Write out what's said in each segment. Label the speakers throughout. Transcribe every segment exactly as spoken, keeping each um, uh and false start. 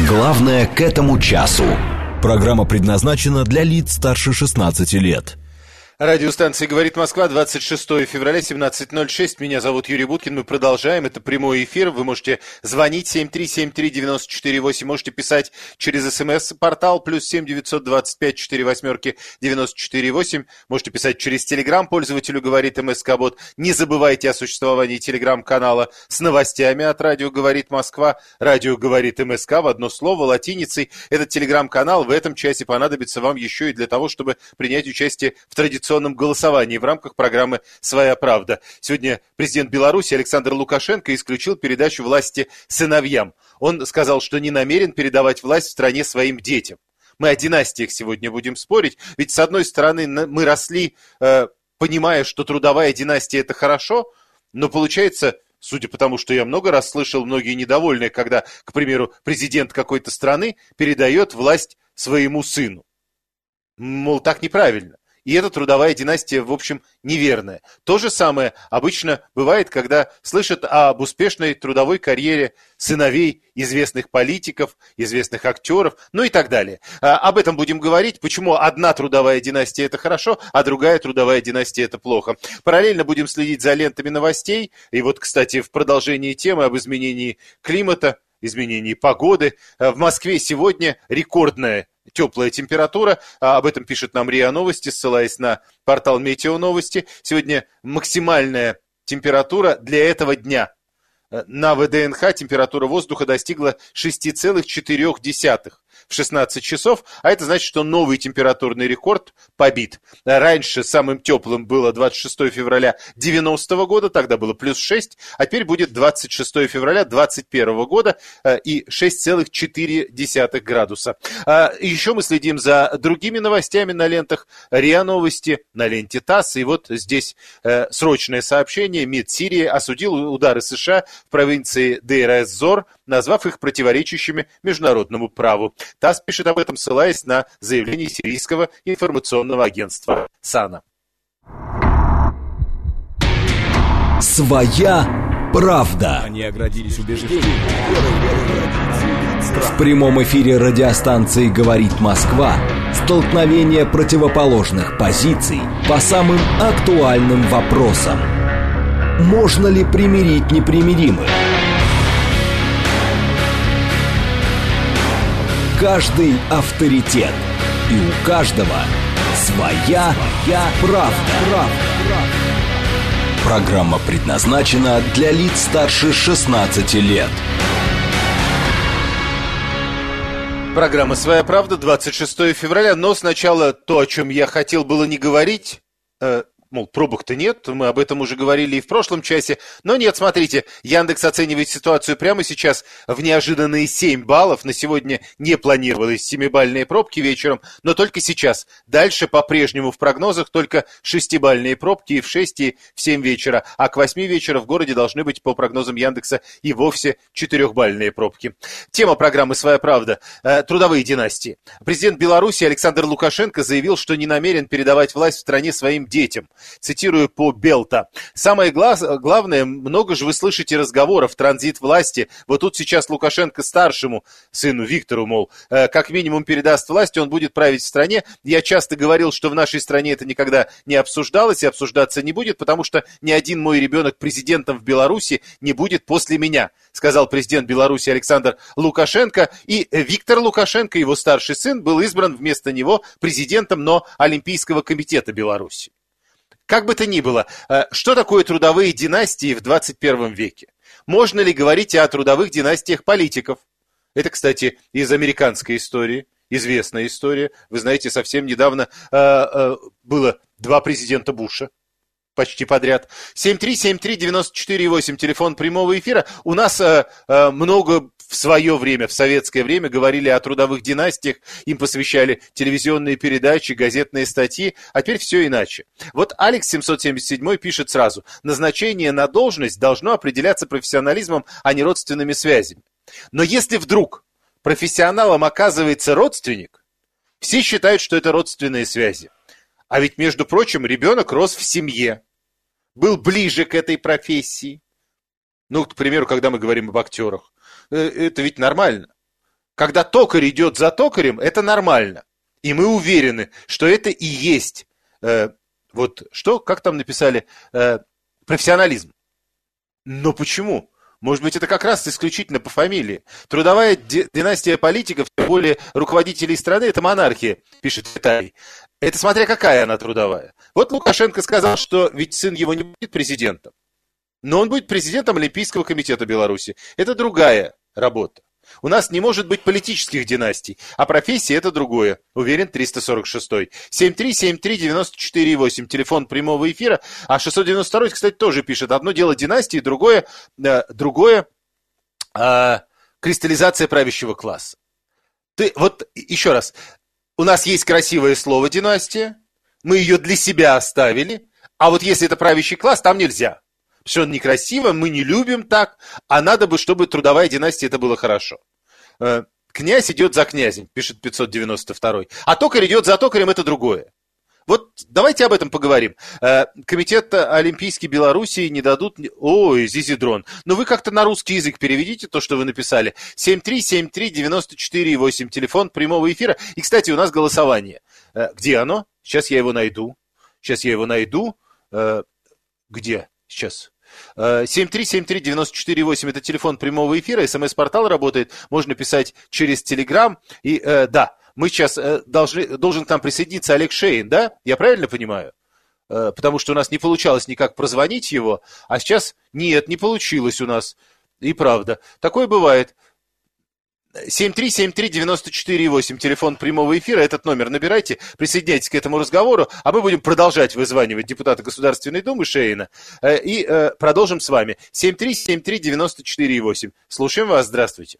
Speaker 1: Главное к этому часу.
Speaker 2: Программа предназначена для лиц старше шестнадцати лет.
Speaker 3: Радиостанция «Говорит Москва», двадцать шестое февраля, семнадцать ноль шесть. Меня зовут Юрий Буткин. Мы продолжаем. Это прямой эфир. Вы можете звонить семь три семь три девять четыре восемь. Можете писать через смс-портал плюс семь девятьсот двадцать пять четыре восьмерки девяносто четыре восемь. Можете писать через телеграм пользователю «Говорит МСК-бот». Не забывайте о существовании телеграм-канала с новостями от радио «Говорит Москва». Радио «Говорит МСК» в одно слово, латиницей. Этот телеграм-канал в этом часе понадобится вам еще и для того, чтобы принять участие в традиционном голосовании в рамках программы «Своя правда». Сегодня президент Беларуси Александр Лукашенко исключил передачу власти сыновьям. Он сказал, что не намерен передавать власть в стране своим детям. Мы о династиях сегодня будем спорить, ведь с одной стороны мы росли, э, понимая, что трудовая династия – это хорошо, но получается, судя по тому, что я много раз слышал, многие недовольны, когда, к примеру, президент какой-то страны передает власть своему сыну. Мол, так неправильно. И эта трудовая династия, в общем, неверная. То же самое обычно бывает, когда слышат об успешной трудовой карьере сыновей известных политиков, известных актеров, ну и так далее. А, об этом будем говорить, почему одна трудовая династия – это хорошо, а другая трудовая династия – это плохо. Параллельно будем следить за лентами новостей. И вот, кстати, в продолжении темы об изменении климата, изменении погоды. В Москве сегодня рекордная теплая температура. Об этом пишет нам РИА Новости, ссылаясь на портал Метео Новости. Сегодня максимальная температура для этого дня. На ВДНХ температура воздуха достигла шесть целых четыре десятых в шестнадцать часов, а это значит, что новый температурный рекорд побит. Раньше самым теплым было двадцать шестое февраля девяностого года, тогда было плюс шесть, а теперь будет двадцать шестое февраля двадцать первого года и шесть целых четыре десятых градуса. Еще мы следим за другими новостями на лентах РИА Новости, на ленте ТАСС, и вот здесь срочное сообщение. МИД Сирии осудил удары США в провинции Дейр-эз-Зор, назвав их противоречащими международному праву. ТАСС пишет об этом, ссылаясь на заявление сирийского информационного агентства САНА.
Speaker 1: Своя правда.
Speaker 2: Они оградились убеждением.
Speaker 1: В прямом эфире радиостанции «Говорит Москва» столкновение противоположных позиций по самым актуальным вопросам. Можно ли примирить непримиримых? Каждый авторитет, и у каждого своя, своя правда. правда. Программа предназначена для лиц старше шестнадцати лет.
Speaker 3: Программа «Своя правда», двадцать шестое февраля, но сначала то, о чем я хотел было не говорить, э, мол, пробок-то нет, мы об этом уже говорили и в прошлом часе, но нет, смотрите, Яндекс оценивает ситуацию прямо сейчас в неожиданные семь баллов, на сегодня не планировалось семибалльные пробки вечером, но только сейчас, дальше по-прежнему в прогнозах только шестибалльные пробки и в шесть, и в семь вечера, а к восьми вечера в городе должны быть, по прогнозам Яндекса, и вовсе четырехбалльные пробки. Тема программы «Своя правда» – трудовые династии. Президент Беларуси Александр Лукашенко заявил, что не намерен передавать власть в стране своим детям. Цитирую по Белта. «Самое глаз, главное, много же вы слышите разговоров, транзит власти. Вот тут сейчас Лукашенко старшему сыну Виктору, мол, э, как минимум передаст власть, он будет править в стране. Я часто говорил, что в нашей стране это никогда не обсуждалось и обсуждаться не будет, потому что ни один мой ребенок президентом в Беларуси не будет после меня», сказал президент Беларуси Александр Лукашенко. И Виктор Лукашенко, его старший сын, был избран вместо него президентом, но Олимпийского комитета Беларуси. Как бы то ни было, что такое трудовые династии в двадцать первом веке? Можно ли говорить о трудовых династиях политиков? Это, кстати, из американской истории, известная история. Вы знаете, совсем недавно э, э, было два президента Буша. Почти подряд. семь три семь три девять четыре восемь, телефон прямого эфира. У нас э, э, много в свое время, в советское время, говорили о трудовых династиях, им посвящали телевизионные передачи, газетные статьи, а теперь все иначе. Вот Алекс семьсот семьдесят семь пишет сразу: назначение на должность должно определяться профессионализмом, а не родственными связями. Но если вдруг профессионалом оказывается родственник, все считают, что это родственные связи. А ведь, между прочим, ребенок рос в семье, был ближе к этой профессии. Ну, к примеру, когда мы говорим об актерах. Это ведь нормально. Когда токарь идет за токарем, это нормально. И мы уверены, что это и есть, э, вот что, как там написали, э, профессионализм. Но почему? Может быть, это как раз исключительно по фамилии. Трудовая династия политиков, тем более руководителей страны, это монархия, пишет Виталий. Это смотря какая она трудовая. Вот Лукашенко сказал, что ведь сын его не будет президентом. Но он будет президентом Олимпийского комитета Беларуси. Это другая работа. У нас не может быть политических династий, а профессия это другое, уверен триста сорок шестой. семь три семь три девяносто четыре восемь, телефон прямого эфира, а шестьсот девяносто второй, кстати, тоже пишет, одно дело династии, другое, э, другое э, кристаллизация правящего класса. Ты, вот еще раз, у нас есть красивое слово династия, мы ее для себя оставили, а вот если это правящий класс, там нельзя. Все некрасиво, мы не любим так, а надо бы, чтобы трудовая династия это было хорошо. Князь идет за князем, пишет пятьсот девяносто второй, а токарь идет за токарем, это другое. Вот давайте об этом поговорим. Комитет Олимпийский Белоруссии не дадут... Ой, Зизидрон. Но вы как-то на русский язык переведите то, что вы написали. семь три семь три девяносто четыре восемь, телефон прямого эфира. И, кстати, у нас голосование. Где оно? Сейчас я его найду. Сейчас я его найду. Где? Сейчас. семь три семь три девяносто четыре восемь это телефон прямого эфира, смс-портал работает, можно писать через Телеграм. И э, да, мы сейчас э, должны, должен к нам присоединиться Олег Шейн, да? Я правильно понимаю? Э, потому что у нас не получалось никак прозвонить его, а сейчас нет, не получилось у нас. И правда, такое бывает. семь три семь три девяносто четыре восемь, телефон прямого эфира, этот номер набирайте, присоединяйтесь к этому разговору, а мы будем продолжать вызванивать депутата Государственной Думы Шейна э, и э, продолжим с вами. семь три семь три девяносто четыре восемь. Слушаем вас, здравствуйте.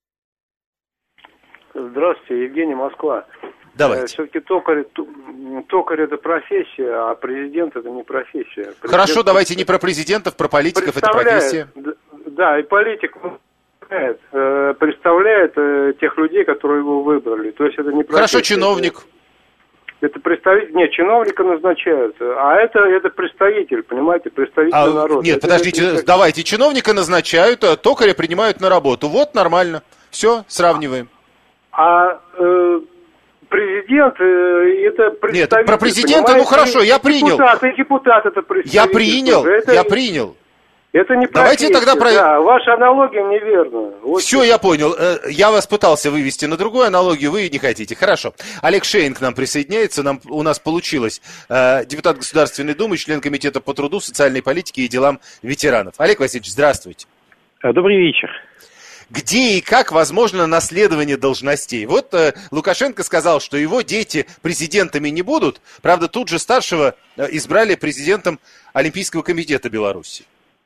Speaker 4: Здравствуйте, Евгений, Москва.
Speaker 3: Давайте.
Speaker 4: Все-таки токарь, токарь это профессия, а президент это не профессия. Президент
Speaker 3: Хорошо, давайте не про президентов, про политиков, это профессия.
Speaker 4: Да, и политик представляет тех людей, которые его выбрали. То есть это не профессия.
Speaker 3: Хорошо, чиновник.
Speaker 4: Это представитель, нет, чиновника назначают, а это, это представитель, понимаете, представитель
Speaker 3: а,
Speaker 4: народа.
Speaker 3: Нет,
Speaker 4: это,
Speaker 3: подождите, это, давайте, чиновника назначают, а токаря принимают на работу. Вот, нормально. Все, сравниваем.
Speaker 4: А э, президент, э, это представитель...
Speaker 3: Нет, про президента, ну хорошо, я принял.
Speaker 4: Депутат, и депутат это представитель.
Speaker 3: Я принял,
Speaker 4: это,
Speaker 3: я принял.
Speaker 4: Это не
Speaker 3: Давайте
Speaker 4: профессия,
Speaker 3: тогда про...
Speaker 4: да, ваша аналогия неверна. Вот
Speaker 3: Все, я понял. Я вас пытался вывести на другую аналогию, вы не хотите. Хорошо. Олег Шейн к нам присоединяется. Нам, у нас получилось э, депутат Государственной Думы, член Комитета по труду, социальной политике и делам ветеранов. Олег Васильевич, здравствуйте.
Speaker 5: Добрый вечер.
Speaker 3: Где и как возможно наследование должностей? Вот э, Лукашенко сказал, что его дети президентами не будут. Правда, тут же старшего э, избрали президентом Олимпийского комитета Беларуси.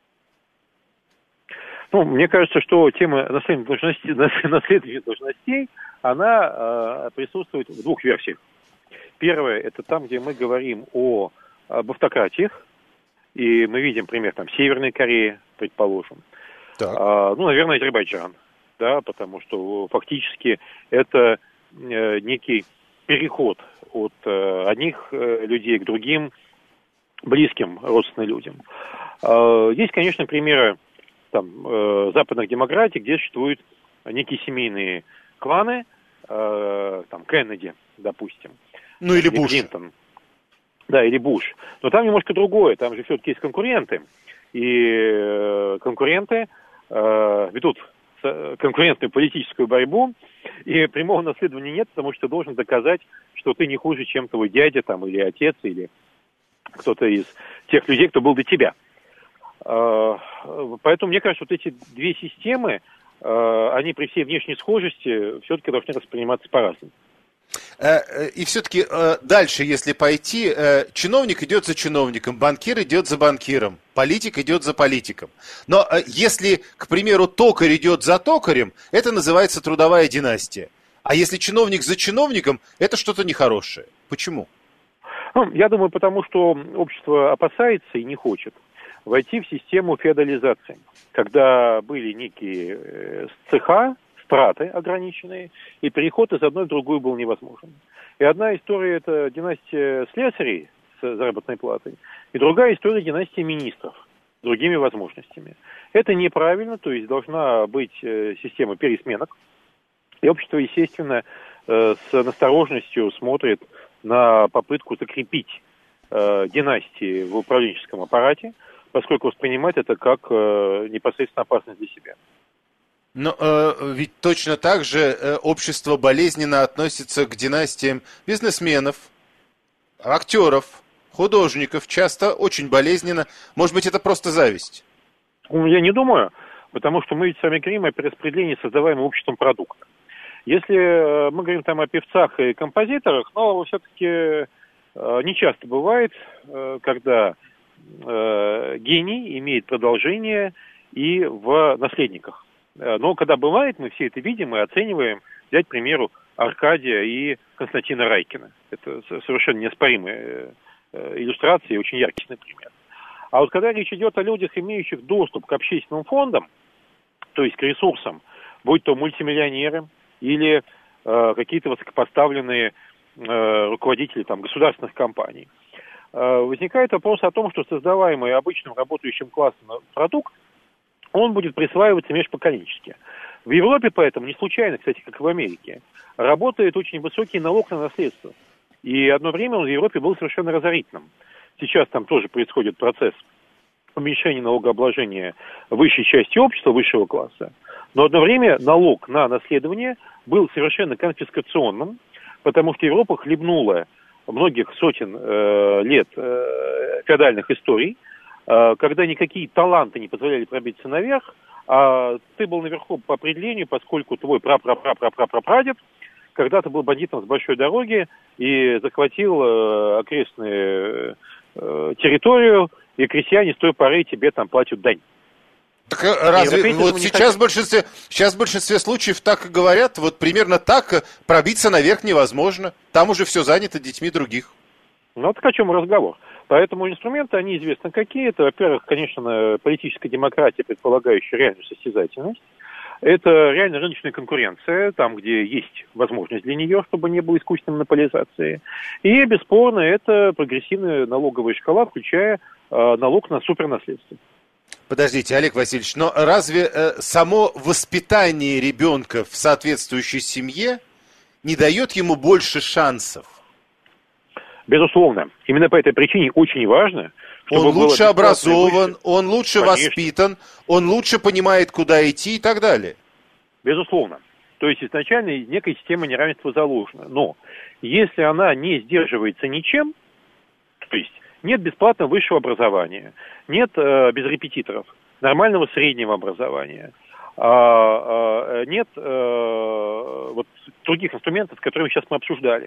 Speaker 5: Ну, мне кажется, что тема наследования должностей, наследования должностей она э, присутствует в двух версиях. Первое, это там, где мы говорим о, об автократиях, и мы видим пример там Северной Кореи, предположим. А, ну, наверное, Азербайджан, да, потому что фактически это э, некий переход от э, одних э, людей к другим, близким родственным людям. А, есть, конечно, примеры там, э, западных демократий, где существуют некие семейные кланы, э, там, Кеннеди, допустим.
Speaker 3: Ну, или Буш.
Speaker 5: Клинтон. Да, или Буш. Но там немножко другое, там же все-таки есть конкуренты. И э, конкуренты э, ведут конкурентную политическую борьбу, и прямого наследования нет, потому что ты должен доказать, что ты не хуже, чем твой дядя, там, или отец, или кто-то из тех людей, кто был до тебя. Поэтому, мне кажется, вот эти две системы, они при всей внешней схожести все-таки должны восприниматься по-разному.
Speaker 3: И все-таки дальше, если пойти, чиновник идет за чиновником, банкир идет за банкиром, политик идет за политиком. Но если, к примеру, токарь идет за токарем, это называется трудовая династия. А если чиновник за чиновником, это что-то нехорошее. Почему?
Speaker 5: Ну, я думаю, потому что общество опасается и не хочет войти в систему феодализации, когда были некие э, цеха, страты ограниченные, и переход из одной в другую был невозможен. И одна история – это династия слесарей с заработной платой, и другая история – династия министров с другими возможностями. Это неправильно, то есть должна быть э, система пересменок, И общество, естественно, с настороженностью смотрит на попытку закрепить династии в управленческом аппарате, поскольку воспринимает это как непосредственно опасность для себя.
Speaker 3: Но э, ведь точно так же э, общество болезненно относится к династиям бизнесменов, актеров, художников. Часто очень болезненно. Может быть, это просто зависть?
Speaker 5: Я не думаю, потому что мы ведь с вами говорим о перераспределении создаваемого обществом продукта. Если мы говорим там о певцах и композиторах, но все-таки э, не часто бывает, э, когда э, гений имеет продолжение и в наследниках. Но когда бывает, мы все это видим и оцениваем. Взять, к примеру, Аркадия и Константина Райкина. Это совершенно неоспоримые иллюстрации, очень яркий пример. А вот когда речь идет о людях, имеющих доступ к общественным фондам, то есть к ресурсам, будь то мультимиллионеры или э, какие-то высокопоставленные э, руководители там, государственных компаний, э, возникает вопрос о том, что создаваемый обычным работающим классом продукт, он будет присваиваться межпоколенчески. В Европе поэтому, не случайно, кстати, как и в Америке, работает очень высокий налог на наследство. И одно время он в Европе был совершенно разорительным. Сейчас там тоже происходит процесс уменьшения налогообложения высшей части общества, высшего класса. Но одно время налог на наследование был совершенно конфискационным, потому что Европа хлебнула многих сотен э, лет э, феодальных историй, когда никакие таланты не позволяли пробиться наверх, а ты был наверху по определению, поскольку твой пра-пра-пра-пра-пра-прадед когда-то был бандитом с большой дороги и захватил э, окрестную э, территорию, и крестьяне с той поры тебе там платят дань.
Speaker 3: Так разве вот сейчас в, большинстве, сейчас в большинстве случаев так и говорят, вот примерно так пробиться наверх невозможно, там уже все занято детьми других.
Speaker 5: Ну, так о чем разговор? Поэтому инструменты, они известны какие. Это, во-первых, конечно, политическая демократия, предполагающая реальную состязательность. Это реально рыночная конкуренция, там, где есть возможность для нее, чтобы не было искусственной монополизации. И, бесспорно, это прогрессивная налоговая шкала, включая э, налог на супернаследство.
Speaker 3: Подождите, Олег Васильевич, но разве э, само воспитание ребенка в соответствующей семье не дает ему больше шансов?
Speaker 5: Безусловно. Именно по этой причине очень важно, чтобы
Speaker 3: он лучше образован,
Speaker 5: выше.
Speaker 3: он лучше Конечно. воспитан, он лучше понимает, куда идти и так далее.
Speaker 5: Безусловно. То есть изначально некая система неравенства заложена. Но если она не сдерживается ничем, то есть нет бесплатного высшего образования, нет э, без репетиторов, нормального среднего образования, э, э, нет э, вот, других инструментов, которые сейчас мы обсуждали,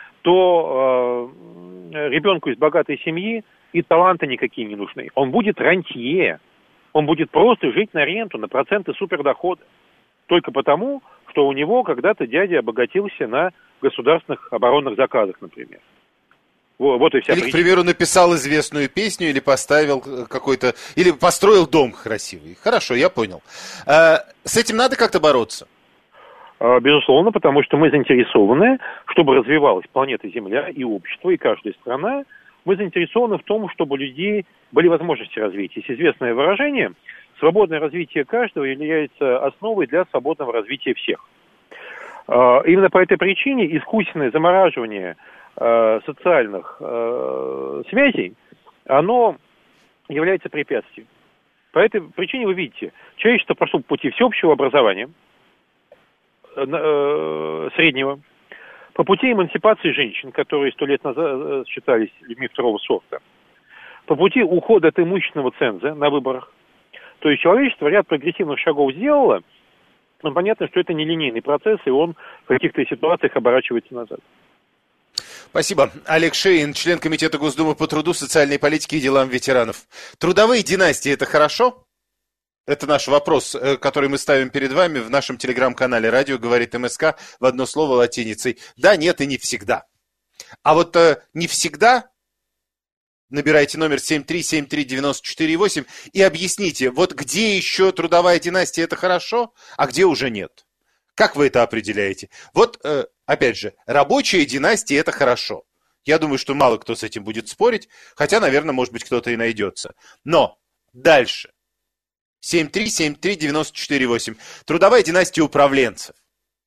Speaker 5: то э, ребенку из богатой семьи и таланты никакие не нужны. Он будет рантье, он будет просто жить на ренту, на проценты супердохода. Только потому, что у него когда-то дядя обогатился на государственных оборонных заказах, например. Вот, вот и вся
Speaker 3: или,
Speaker 5: причина.
Speaker 3: К примеру, написал известную песню, или поставил какой-то, или построил дом красивый. Хорошо, я понял. А, с этим надо как-то бороться?
Speaker 5: Безусловно, потому что мы заинтересованы, чтобы развивалась планета Земля и общество, и каждая страна. Мы заинтересованы в том, чтобы у людей были возможности развития. Есть известное выражение: свободное развитие каждого является основой для свободного развития всех. Именно по этой причине искусственное замораживание социальных связей, оно является препятствием. По этой причине вы видите, человечество пошло по пути всеобщего образования, среднего, по пути эмансипации женщин, которые сто лет назад считались людьми второго сорта, по пути ухода от имущественного ценза на выборах. То есть человечество ряд прогрессивных шагов сделало, но понятно, что это не линейный процесс, и он в каких-то ситуациях оборачивается назад.
Speaker 3: Спасибо. Олег Шейн, член Комитета Госдумы по труду, социальной политике и делам ветеранов. Трудовые династии – это хорошо? Это наш вопрос, который мы ставим перед вами в нашем телеграм-канале «Радио говорит МСК» в одно слово латиницей. Да, нет и не всегда. А вот э, не всегда набирайте номер семь три семь три девять четыре восемь и объясните, вот где еще трудовая династия – это хорошо, а где уже нет. Как вы это определяете? Вот, э, опять же, рабочая династия – это хорошо. Я думаю, что мало кто с этим будет спорить, хотя, наверное, может быть, кто-то и найдется. Но дальше. семь три семь три девять четыре восемь. Трудовая династия управленцев.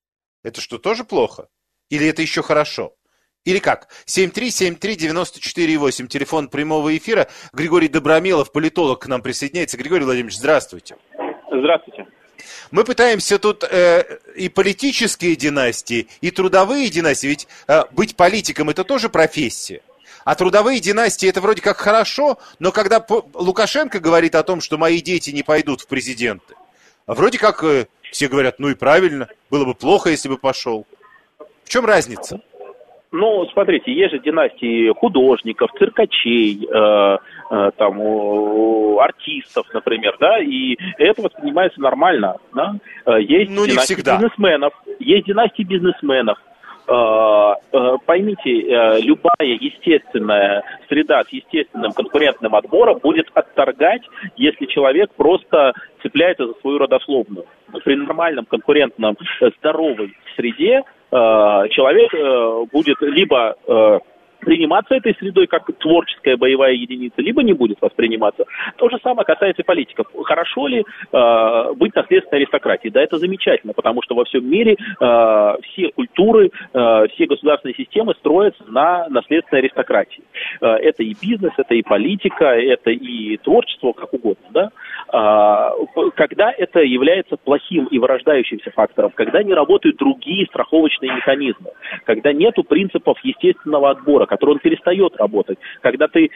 Speaker 3: Это что, тоже плохо? Или это еще хорошо? Или как? семь три семь три девять четыре восемь, телефон прямого эфира. Григорий Добромелов, политолог, к нам присоединяется. Григорий Владимирович, здравствуйте.
Speaker 4: Здравствуйте.
Speaker 3: Мы пытаемся тут э, и политические династии, и трудовые династии, ведь э, быть политиком – это тоже профессия. А трудовые династии – это вроде как хорошо, но когда Лукашенко говорит о том, что мои дети не пойдут в президенты, вроде как э, все говорят, ну и правильно, было бы плохо, если бы пошел. В чем разница?
Speaker 6: Ну, смотрите, есть же династии художников, циркачей, э, э, там, э, артистов, например, да, и это воспринимается нормально, да. Есть
Speaker 3: ну,
Speaker 6: династии
Speaker 3: всегда.
Speaker 6: бизнесменов, есть династии бизнесменов. Э, э, поймите, э, любая естественная среда с естественным конкурентным отбором будет отторгать, если человек просто цепляется за свою родословную. При нормальном конкурентном здоровой среде человек будет либо приниматься этой средой как творческая боевая единица, либо не будет восприниматься. То же самое касается и политиков. Хорошо ли э, быть наследственной аристократией? Да, это замечательно, потому что во всем мире э, все культуры, э, все государственные системы строятся на наследственной аристократии. Э, это и бизнес, это и политика, это и творчество, как угодно. Да? Э, когда это является плохим и вырождающимся фактором, когда не работают другие страховочные механизмы, когда нету принципов естественного отбора, который он перестает работать. Когда ты э,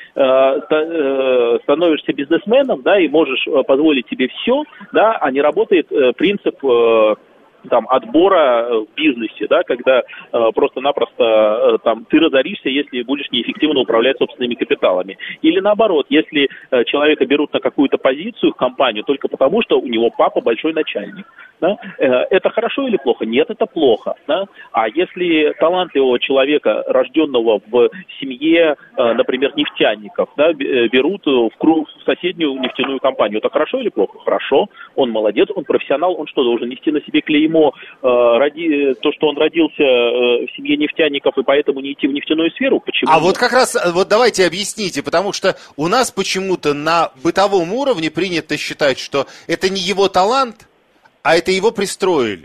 Speaker 6: э, становишься бизнесменом, да, и можешь позволить себе все, да, а не работает э, принцип э, там, отбора в бизнесе, да, когда э, просто-напросто э, там, ты разоришься, если будешь неэффективно управлять собственными капиталами. Или наоборот, если э, человека берут на какую-то позицию в компанию только потому, что у него папа большой начальник. Да? Э, это хорошо или плохо? Нет, это плохо. Да? А если талантливого человека, рожденного в семье, э, например, нефтяников, да, берут в, круг, в соседнюю нефтяную компанию, это хорошо или плохо? Хорошо, он молодец, он профессионал, он что, должен нести на себе клеймо Ему, э, роди, то, что он родился э, в семье нефтяников и поэтому не идти в нефтяную сферу? Почему?
Speaker 3: А вот как раз, вот давайте объясните, потому что у нас почему-то на бытовом уровне принято считать, что это не его талант, а это его пристроили.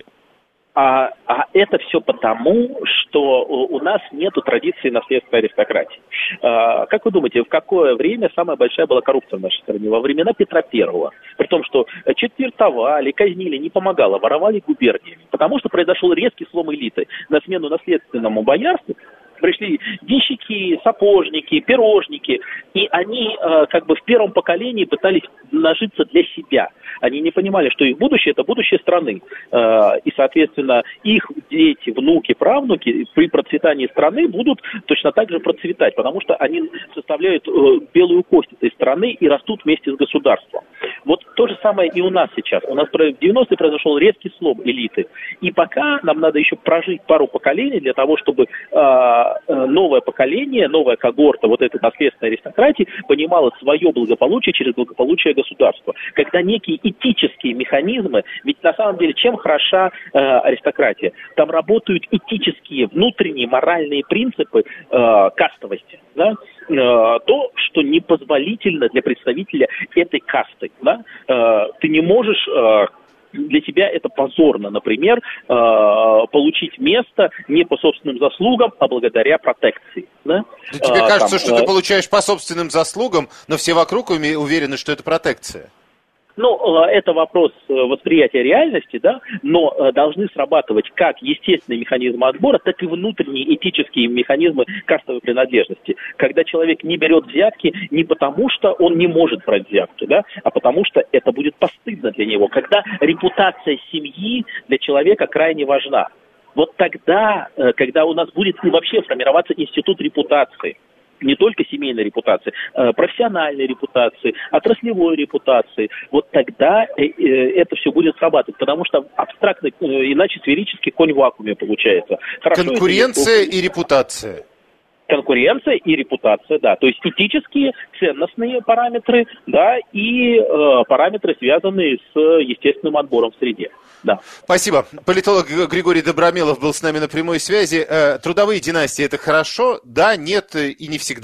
Speaker 6: А, а это все потому, что у нас нету традиции наследственной аристократии. А, как вы думаете, в какое время самая большая была коррупция в нашей стране? Во времена Петра Первого. При том, что четвертовали, казнили, не помогало, воровали губерниями. Потому что произошел резкий слом элиты. На смену наследственному боярству пришли денщики, сапожники, пирожники, и они э, как бы в первом поколении пытались нажиться для себя. Они не понимали, что их будущее – это будущее страны. Э, и, соответственно, их дети, внуки, правнуки при процветании страны будут точно так же процветать, потому что они составляют э, белую кость этой страны и растут вместе с государством. Вот то же самое и у нас сейчас. У нас в девяностые произошел резкий слом элиты. И пока нам надо еще прожить пару поколений для того, чтобы э, новое поколение, новая когорта вот этой наследственной аристократии понимала свое благополучие через благополучие государства. Когда некие этические механизмы, ведь на самом деле чем хороша э, аристократия? Там работают этические, внутренние, моральные принципы э, кастовости. Да? Э, то, что непозволительно для представителя этой касты. Да? Э, ты не можешь... Э, Для тебя это позорно, например, э, получить место не по собственным заслугам, а благодаря протекции. Да?
Speaker 3: Да тебе
Speaker 6: а,
Speaker 3: кажется,
Speaker 6: там,
Speaker 3: что
Speaker 6: э...
Speaker 3: ты получаешь по собственным заслугам, но все вокруг уверены, что это протекция.
Speaker 6: Ну, это вопрос восприятия реальности, да, но должны срабатывать как естественные механизмы отбора, так и внутренние этические механизмы кастовой принадлежности. Когда человек не берет взятки не потому, что он не может брать взятки, да, а потому что это будет постыдно для него. Когда репутация семьи для человека крайне важна. Вот тогда, когда у нас будет и вообще формироваться институт репутации, не только семейной репутации, профессиональной репутации, отраслевой репутации, вот тогда это все будет срабатывать, потому что абстрактно, иначе сферический конь в вакууме получается. Хорошо,
Speaker 3: конкуренция и репутация.
Speaker 6: Конкуренция и репутация, да, то есть этические, ценностные параметры, да, и э, параметры, связанные с естественным отбором в среде, да.
Speaker 3: Спасибо. Политолог Григорий Добромелов был с нами на прямой связи. Трудовые династии – это хорошо? Да, нет и не всегда.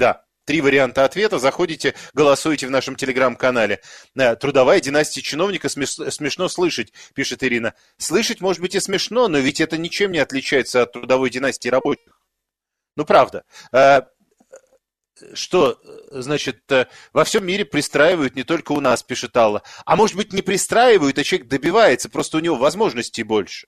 Speaker 3: Три варианта ответа. Заходите, голосуйте в нашем телеграм-канале. Трудовая династия чиновника смеш- смешно слышать, пишет Ирина. Слышать, может быть, и смешно, но ведь это ничем не отличается от трудовой династии рабочих. Ну, правда. Что, значит, во всем мире пристраивают, не только у нас, пишет Алла. А может быть, не пристраивают, а человек добивается, просто у него возможностей больше.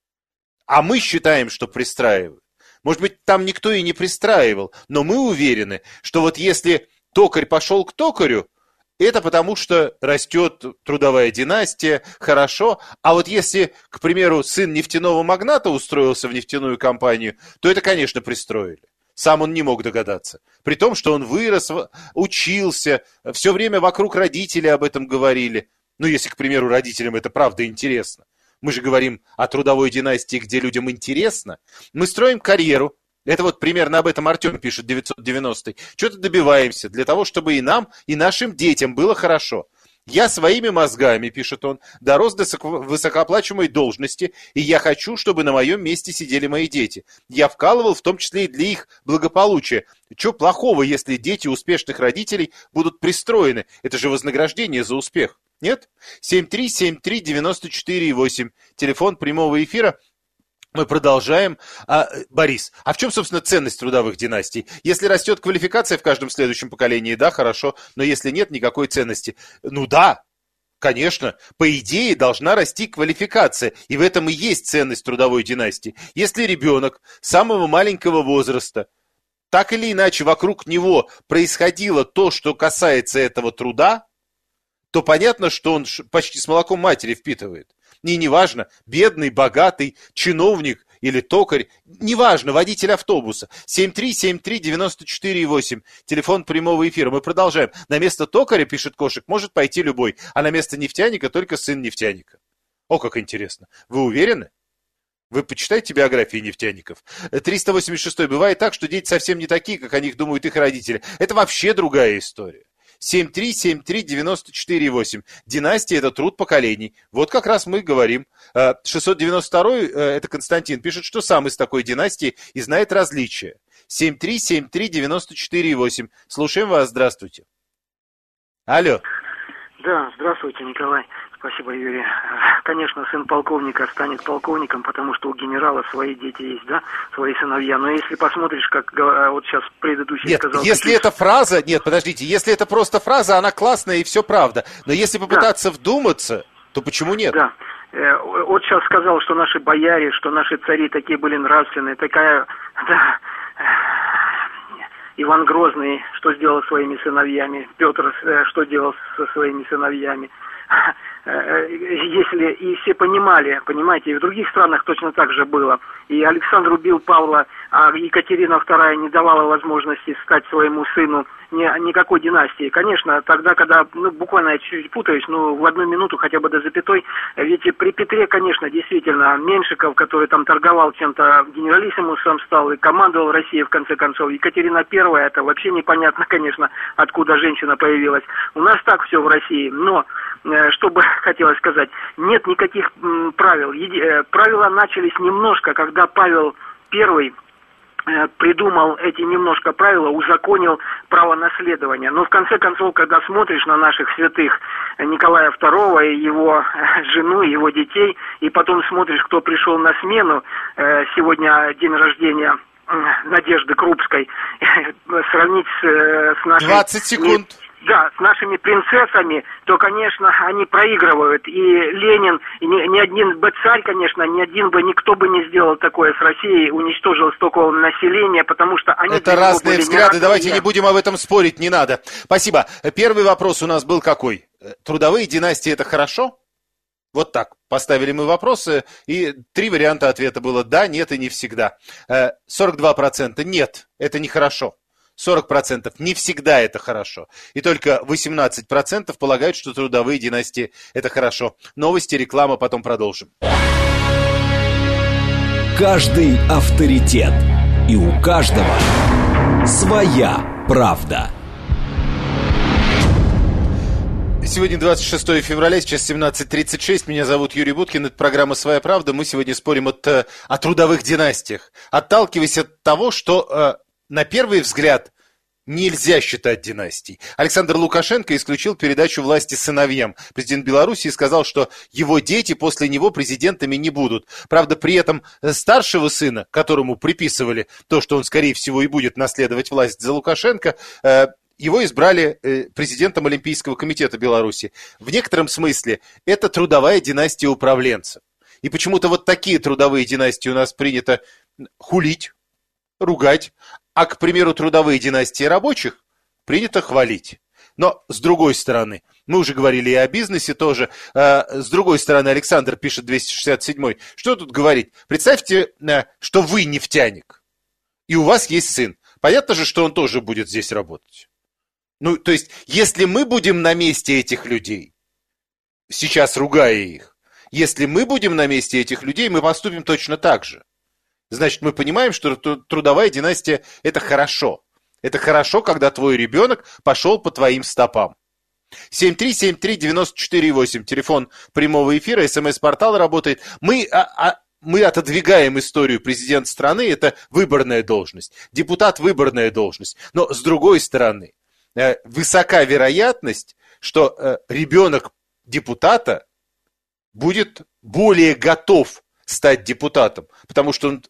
Speaker 3: А мы считаем, что пристраивают. Может быть, там никто и не пристраивал, но мы уверены, что вот если токарь пошел к токарю, это потому что растет трудовая династия, хорошо. А вот если, к примеру, сын нефтяного магната устроился в нефтяную компанию, то это, конечно, пристроили. Сам он не мог догадаться. При том, что он вырос, учился, все время вокруг родители об этом говорили. Ну, если, к примеру, родителям это правда интересно. Мы же говорим о трудовой династии, где людям интересно. Мы строим карьеру. Это вот примерно об этом Артем пишет, девятьсот девяностый. Что-то добиваемся для того, чтобы и нам, и нашим детям было хорошо. Я своими мозгами, пишет он, дорос до высокооплачиваемой должности, и я хочу, чтобы на моем месте сидели мои дети. Я вкалывал в том числе и для их благополучия. Чего плохого, если дети успешных родителей будут пристроены? Это же вознаграждение за успех. Нет? семь три семь три девять четыре восемь. Телефон прямого эфира. Мы продолжаем. А, Борис, а в чем, собственно, ценность трудовых династий? Если растет квалификация в каждом следующем поколении, да, хорошо, но если нет никакой ценности, ну да, конечно, по идее должна расти квалификация, и в этом и есть ценность трудовой династии. Если ребенок с самого маленького возраста, так или иначе вокруг него происходило то, что касается этого труда, то понятно, что он почти с молоком матери впитывает. И неважно, бедный, богатый, чиновник или токарь, неважно, водитель автобуса. семь три семь три девять четыре восемь, телефон прямого эфира. Мы продолжаем. На место токаря, пишет Кошек, может пойти любой, а на место нефтяника только сын нефтяника. О, как интересно. Вы уверены? Вы почитайте биографии нефтяников. триста восемьдесят шесть. Бывает так, что дети совсем не такие, как о них думают их родители. Это вообще другая история. семь три семь три девять четыре восемь. Династия – это труд поколений. Вот как раз мы говорим. шестьсот девяносто второй, это Константин, пишет, что сам из такой династии и знает различия. семь три семь три девять четыре восемь. Слушаем вас, здравствуйте. Алло.
Speaker 7: Да, здравствуйте, Николай. Спасибо, Юрий. Конечно, сын полковника станет полковником, потому что у генерала свои дети есть, да, свои сыновья. Но если посмотришь, как вот сейчас предыдущий
Speaker 3: нет,
Speaker 7: сказал...
Speaker 3: если
Speaker 7: такие...
Speaker 3: это фраза... Нет, подождите, если это просто фраза, она классная и все правда. Но если попытаться да. вдуматься, то почему нет?
Speaker 7: Да. Вот сейчас сказал, что наши бояре, что наши цари такие были нравственные, такая... Да, Иван Грозный, что сделал со своими сыновьями, Петр, что делал со своими сыновьями. Если и все понимали, понимаете, и в других странах точно так же было. И Александр убил Павла, а Екатерина вторая не давала возможности стать своему сыну ни, никакой династии. Конечно, тогда, когда, ну, буквально я чуть-чуть путаюсь, ну, в одну минуту хотя бы до запятой, ведь при Петре, конечно, действительно, Меньшиков, который там торговал чем-то, генералиссимусом стал и командовал Россией, в конце концов. Екатерина первая, это вообще непонятно, конечно, откуда женщина появилась. У нас так все в России, но... Что бы хотелось сказать, нет никаких м, правил. Еди, правила начались немножко, когда Павел Первый э, придумал эти немножко правила, узаконил право наследования. Но в конце концов, когда смотришь на наших святых Николая Второго и его э, жену, и его детей, и потом смотришь, кто пришел на смену, э, сегодня день рождения э, Надежды Крупской, э, сравнить с, э, с нашей...
Speaker 3: двадцать секунд.
Speaker 7: Да, с нашими принцессами, то, конечно, они проигрывают. И Ленин, и ни, ни один бы царь, конечно, ни один бы, никто бы не сделал такое с Россией, уничтожил столько населения, потому что они...
Speaker 3: Это разные взгляды, давайте не будем об этом спорить, не надо. Спасибо. Первый вопрос у нас был какой? Трудовые династии – это хорошо? Вот так. Поставили мы вопросы, и три варианта ответа было да, нет и не всегда. сорок два процента нет, это нехорошо. сорок процентов не всегда это хорошо. И только восемнадцать процентов полагают, что трудовые династии это хорошо. Новости, реклама, потом продолжим.
Speaker 2: Каждый авторитет. И у каждого своя правда.
Speaker 3: Сегодня двадцать шестое февраля, сейчас семнадцать тридцать шесть. Меня зовут Юрий Буткин. Это программа «Своя правда». Мы сегодня спорим от, о трудовых династиях. Отталкиваясь от того, что... На первый взгляд, нельзя считать династией. Александр Лукашенко исключил передачу власти сыновьям. Президент Беларуси сказал, что его дети после него президентами не будут. Правда, при этом старшего сына, которому приписывали то, что он, скорее всего, и будет наследовать власть за Лукашенко, его избрали президентом Олимпийского комитета Беларуси. В некотором смысле это трудовая династия управленцев. И почему-то вот такие трудовые династии у нас принято хулить, ругать, а, к примеру, трудовые династии рабочих принято хвалить. Но, с другой стороны, мы уже говорили и о бизнесе тоже, с другой стороны, Александр пишет, двести шестьдесят седьмой, что тут говорить? Представьте, что вы нефтяник, и у вас есть сын. Понятно же, что он тоже будет здесь работать. Ну, то есть, если мы будем на месте этих людей, сейчас ругая их, если мы будем на месте этих людей, мы поступим точно так же. Значит, мы понимаем, что трудовая династия – это хорошо. Это хорошо, когда твой ребенок пошел по твоим стопам. семь три семь три девять четыре восемь, телефон прямого эфира, смс-портал работает. Мы, а, а, мы отодвигаем историю президента страны, это выборная должность. Депутат – выборная должность. Но, с другой стороны, э, высока вероятность, что э, ребенок депутата будет более готов стать депутатом, потому что он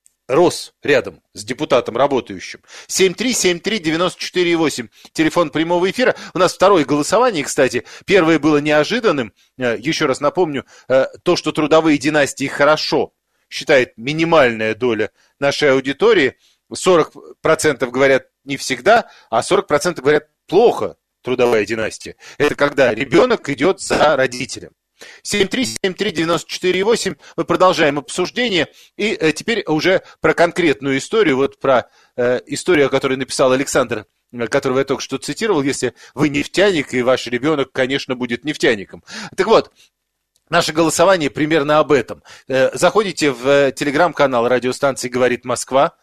Speaker 3: рос рядом с депутатом работающим. семь три семь три девять четыре восемь, телефон прямого эфира. У нас второе голосование, кстати. Первое было неожиданным. Еще раз напомню, то, что трудовые династии хорошо, считает минимальная доля нашей аудитории. сорок процентов говорят не всегда, а сорок процентов говорят плохо трудовая династия. Это когда ребенок идет за родителем. семь три семь три девять четыре восемь. Мы продолжаем обсуждение. И э, теперь уже про конкретную историю. Вот про э, историю, о которой написал Александр, которого я только что цитировал. Если вы нефтяник, и ваш ребенок, конечно, будет нефтяником. Так вот, наше голосование примерно об этом. Э, заходите в э, телеграм-канал радиостанции «Говорит Москва».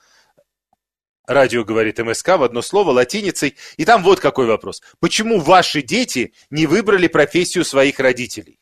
Speaker 3: Радио говорит МСК в одно слово, латиницей. И там вот какой вопрос. Почему ваши дети не выбрали профессию своих родителей?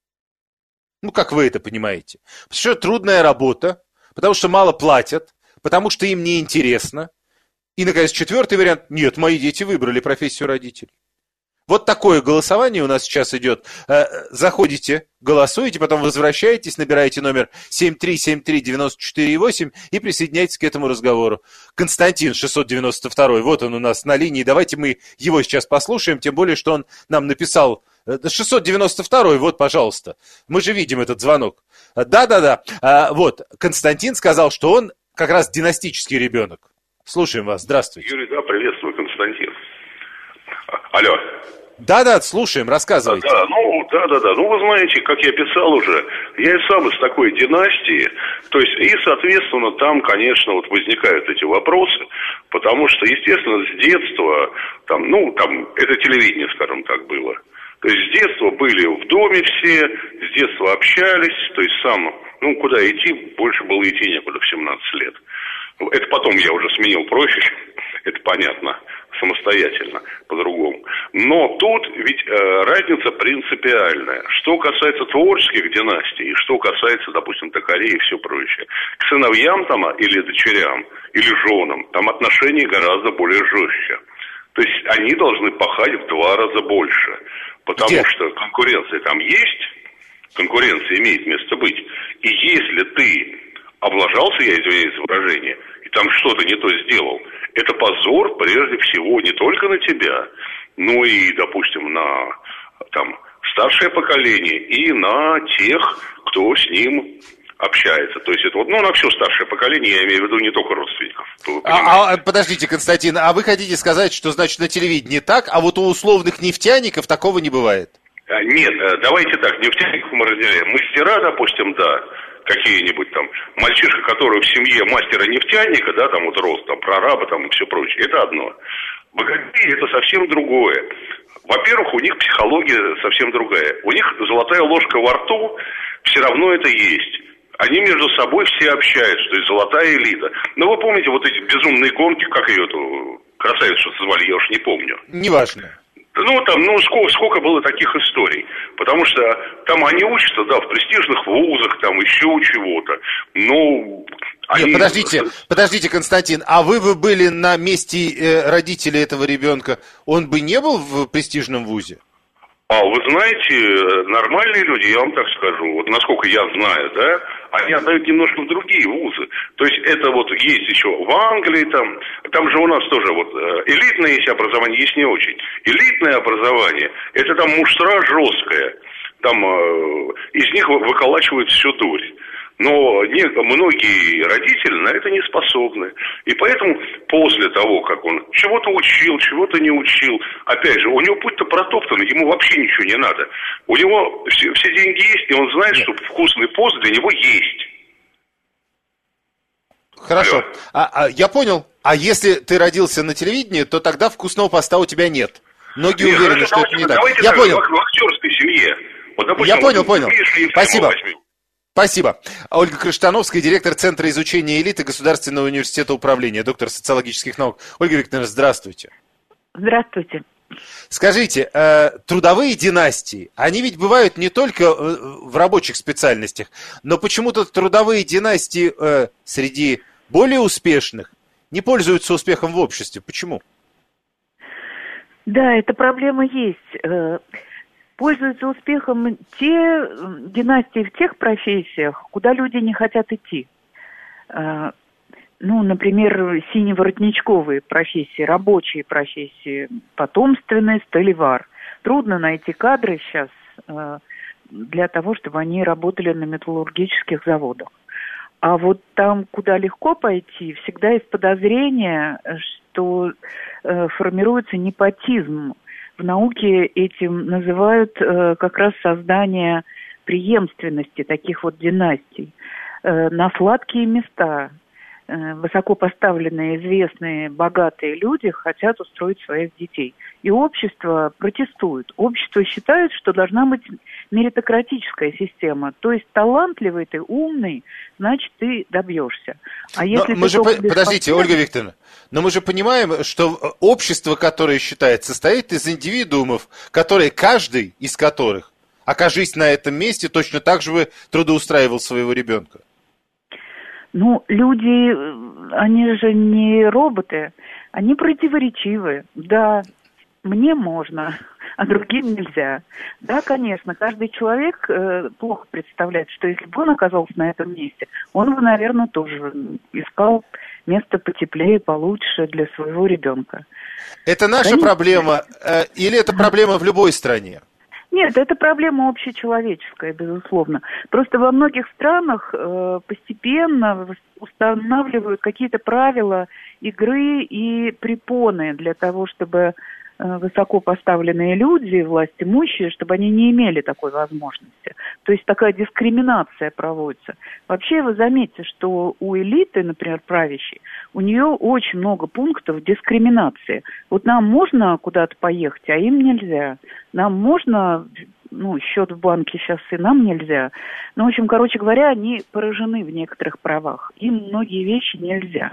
Speaker 3: Ну, как вы это понимаете? Потому что трудная работа, потому что мало платят, потому что им неинтересно. И, наконец, четвертый вариант. Нет, мои дети выбрали профессию родителей. Вот такое голосование у нас сейчас идет. Заходите, голосуете, потом возвращаетесь, набираете номер семь три семь три девять четыре восемь и присоединяйтесь к этому разговору. Константин шестьсот девяносто два, вот он у нас на линии. Давайте мы его сейчас послушаем, тем более, что он нам написал шестьсот девяносто два, вот, пожалуйста. Мы же видим этот звонок. Да-да-да. Вот, Константин сказал, что он как раз династический ребенок. Слушаем вас. Здравствуйте.
Speaker 8: Юрий, да, приветствую, Константин. Алло.
Speaker 3: Да-да, слушаем, рассказывайте.
Speaker 8: Да, ну, да-да-да. Ну, вы знаете, как я писал уже, я и сам из такой династии. То есть, и, соответственно, там, конечно, вот возникают эти вопросы, потому что, естественно, с детства, там, ну, там, это телевидение, скажем так, было. То есть, с детства были в доме все, с детства общались, то есть, сам, ну, куда идти, больше было идти некуда в семнадцать лет. Это потом я уже сменил профиль, это понятно, самостоятельно, по-другому. Но тут ведь э, разница принципиальная. Что касается творческих династий, и что касается, допустим, токарей и все прочее. К сыновьям там, или дочерям, или женам, там отношения гораздо более жестче. То есть они должны пахать в два раза больше. Потому Где? что конкуренция там есть, конкуренция имеет место быть. И если ты облажался, я извиняюсь за выражение, и там что-то не то сделал, это позор прежде всего не только на тебя, но и, допустим, на там, старшее поколение и на тех, кто с ним общается. То есть это вот, ну, на все старшее поколение, я имею в виду не только родственников.
Speaker 3: А, а, подождите, Константин, а вы хотите сказать, что, значит, на телевидении так, а вот у условных нефтяников такого не бывает?
Speaker 8: Нет, давайте так, нефтяников мы разделяем. Мастера, допустим, да, какие-нибудь там, мальчишка, который в семье мастера-нефтяника, да, там вот рос, там, прораба, там и все прочее, это одно. Богатеи это совсем другое. Во-первых, у них психология совсем другая. У них золотая ложка во рту, все равно это есть. Они между собой все общаются, то есть золотая элита. Но вы помните вот эти безумные гонки, как ее эту красавицу звали, я уж не помню.
Speaker 3: Неважно.
Speaker 8: Ну, там, ну, сколько, сколько было таких историй. Потому что там они учатся, да, в престижных вузах, там еще чего-то. Но
Speaker 3: Они... Нет, подождите, подождите, Константин, а вы бы были на месте э, родителей этого ребенка, он бы не был в престижном вузе?
Speaker 8: А вы знаете, нормальные люди, я вам так скажу, вот насколько я знаю, да, они отдают немножко в другие вузы. То есть это вот есть еще в Англии, там, там же у нас тоже вот элитное есть образование, есть не очень. Элитное образование, это там муштра жесткая, там э, из них выколачивают всю дурь. Но не, многие родители на это не способны. И поэтому после того, как он чего-то учил, чего-то не учил, опять же, у него путь-то протоптан, ему вообще ничего не надо. У него все, все деньги есть, и он знает, что вкусный пост для него есть.
Speaker 3: Хорошо. А, а, я понял. А если ты родился на телевидении, то тогда вкусного поста у тебя нет. Многие нет, уверены, что это не так. Я так, понял.
Speaker 8: В, в актерской семье. Вот, допустим,
Speaker 3: я понял,
Speaker 8: вот,
Speaker 3: понял. Спасибо. Спасибо. Ольга Крыштановская, директор Центра изучения элиты Государственного университета управления, доктор социологических наук. Ольга Викторовна, здравствуйте.
Speaker 9: Здравствуйте.
Speaker 3: Скажите, э, трудовые династии, они ведь бывают не только в рабочих специальностях, но почему-то трудовые династии э, среди более успешных не пользуются успехом в обществе. Почему?
Speaker 9: Да, эта проблема есть. Пользуются успехом те династии в тех профессиях, куда люди не хотят идти. Ну, например, синеворотничковые профессии, рабочие профессии, потомственный столевар. Трудно найти кадры сейчас для того, чтобы они работали на металлургических заводах. А вот там, куда легко пойти, всегда есть подозрение, что формируется непотизм. В науке этим называют э, как раз создание преемственности таких вот династий. Э, на сладкие места э, высоко поставленные, известные, богатые люди хотят устроить своих детей. И общество протестует. Общество считает, что должна быть меритократическая система. То есть талантливый ты, умный, значит, ты добьешься. А если
Speaker 3: мы же по... Подождите, Ольга Викторовна, но мы же понимаем, что общество, которое считает, состоит из индивидуумов, которые, каждый из которых, окажись на этом месте, точно так же бы трудоустраивал своего ребенка.
Speaker 9: Ну, люди, они же не роботы, они противоречивы. Да, мне можно, а другим нельзя. Да, конечно, каждый человек э, плохо представляет, что если бы он оказался на этом месте, он бы, наверное, тоже искал место потеплее, получше для своего ребенка.
Speaker 3: Это наша Конечно. проблема э, или это проблема в любой стране?
Speaker 9: Нет, это проблема общечеловеческая, безусловно. Просто во многих странах э, постепенно устанавливают какие-то правила игры и препоны для того, чтобы высоко поставленные люди, власть имущие, чтобы они не имели такой возможности. То есть такая дискриминация проводится. Вообще вы заметите, что у элиты, например, правящей, у нее очень много пунктов дискриминации. Вот нам можно куда-то поехать, а им нельзя. Нам можно, ну, счет в банке сейчас и нам нельзя. Ну, в общем, короче говоря, они поражены в некоторых правах. Им многие вещи нельзя.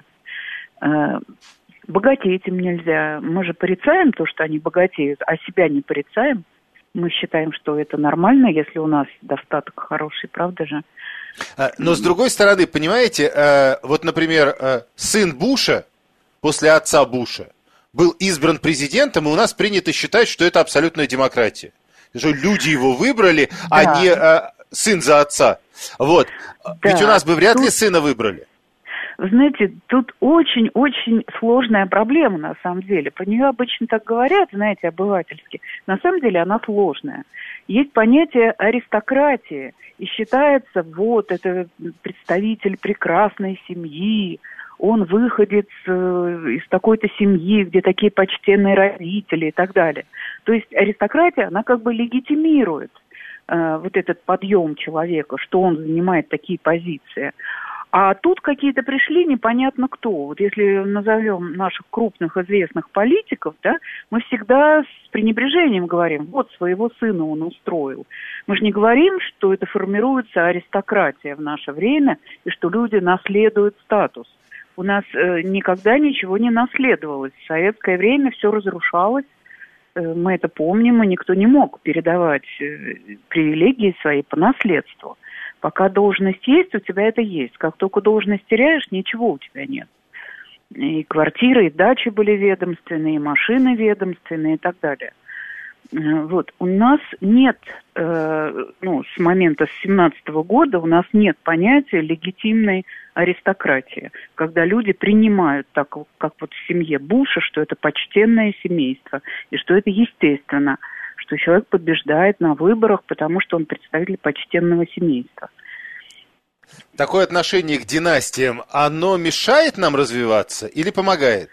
Speaker 9: Богатеть им нельзя. Мы же порицаем то, что они богатеют, а себя не порицаем. Мы считаем, что это нормально, если у нас достаток хороший, правда же?
Speaker 3: Но с другой стороны, понимаете, вот, например, сын Буша после отца Буша был избран президентом, и у нас принято считать, что это абсолютная демократия. Что люди его выбрали, да. а не сын за отца. Вот. Да. Ведь у нас бы вряд ли сына выбрали.
Speaker 9: Вы знаете, тут очень-очень сложная проблема, на самом деле. Про нее обычно так говорят, знаете, обывательски. На самом деле она сложная. Есть понятие аристократии, и считается, вот, это представитель прекрасной семьи, он выходец из такой-то семьи, где такие почтенные родители и так далее. То есть аристократия, она как бы легитимирует э, вот этот подъем человека, что он занимает такие позиции. А тут какие-то пришли непонятно кто. Вот если назовем наших крупных известных политиков, да, мы всегда с пренебрежением говорим, вот своего сына он устроил. Мы же не говорим, что это формируется аристократия в наше время и что люди наследуют статус. У нас э, никогда ничего не наследовалось. В советское время все разрушалось. Э, мы это помним, и никто не мог передавать э, привилегии свои по наследству. Пока должность есть, у тебя это есть. Как только должность теряешь, ничего у тебя нет. И квартиры, и дачи были ведомственные, и машины ведомственные и так далее. Вот. У нас нет, э, ну, с момента с семнадцатого года у нас нет понятия легитимной аристократии, когда люди принимают, так как вот в семье Буша, что это почтенное семейство, и что это естественно, что человек побеждает на выборах, потому что он представитель почтенного семейства.
Speaker 3: Такое отношение к династиям, оно мешает нам развиваться или помогает?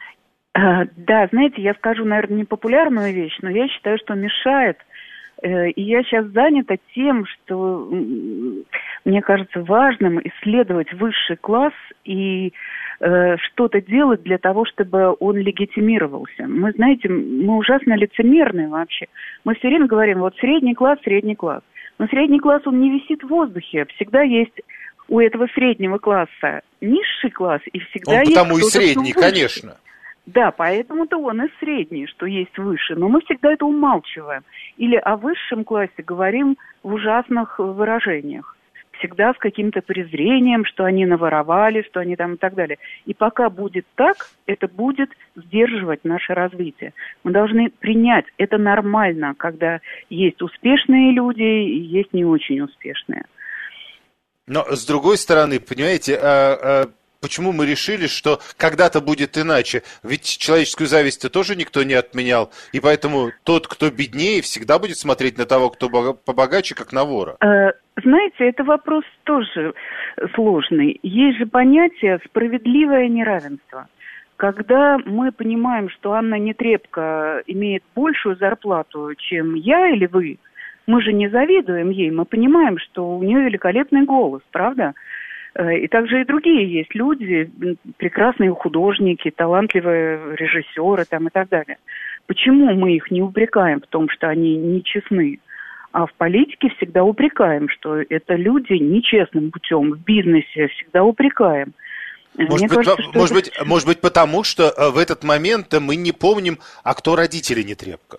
Speaker 9: Да, знаете, я скажу, наверное, непопулярную вещь, но я считаю, что мешает. И я сейчас занята тем, что мне кажется важным исследовать высший класс и э, что-то делать для того, чтобы он легитимировался. Мы, знаете, мы ужасно лицемерные вообще. Мы все время говорим, вот средний класс, средний класс. Но средний класс, он не висит в воздухе. Всегда есть у этого среднего класса низший класс, и всегда
Speaker 3: он
Speaker 9: есть
Speaker 3: потому и
Speaker 9: кто-то
Speaker 3: средний,
Speaker 9: выше.
Speaker 3: конечно.
Speaker 9: Да, поэтому-то он и средний, что есть выше. Но мы всегда это умалчиваем. Или о высшем классе говорим в ужасных выражениях. Всегда с каким-то презрением, что они наворовали, что они там и так далее. И пока будет так, это будет сдерживать наше развитие. Мы должны принять, это нормально, когда есть успешные люди и есть не очень успешные.
Speaker 3: Но, с другой стороны, понимаете, а, а... почему мы решили, что когда-то будет иначе? Ведь человеческую зависть-то тоже никто не отменял. И поэтому тот, кто беднее, всегда будет смотреть на того, кто побогаче, как на вора.
Speaker 9: Знаете, это вопрос тоже сложный. Есть же понятие «справедливое неравенство». Когда мы понимаем, что Анна Нетребко имеет большую зарплату, чем я или вы, мы же не завидуем ей, мы понимаем, что у нее великолепный голос, правда? И также и другие есть люди, прекрасные художники, талантливые режиссеры там и так далее. Почему мы их не упрекаем в том, что они нечестны? А в политике всегда упрекаем, что это люди нечестным путем, в бизнесе всегда упрекаем.
Speaker 3: Может, быть, кажется, что может, это... быть, может быть, потому что в этот момент мы не помним, а кто родители Нетребко.